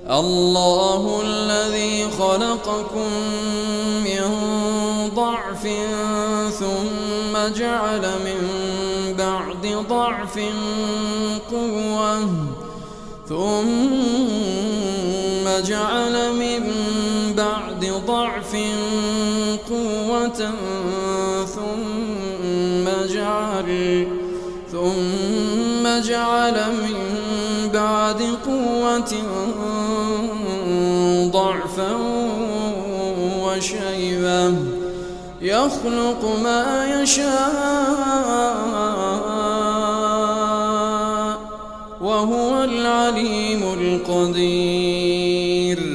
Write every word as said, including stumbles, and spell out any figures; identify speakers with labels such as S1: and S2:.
S1: الله الذي خلقكم من ضعف ثم جعل من بعد ضعف قوة ثم جعل من بعد ضعف قوة ثم جعل ثم جعل من بعد قوة ضعفا وشيبا يخلق ما يشاء وهو العليم القدير.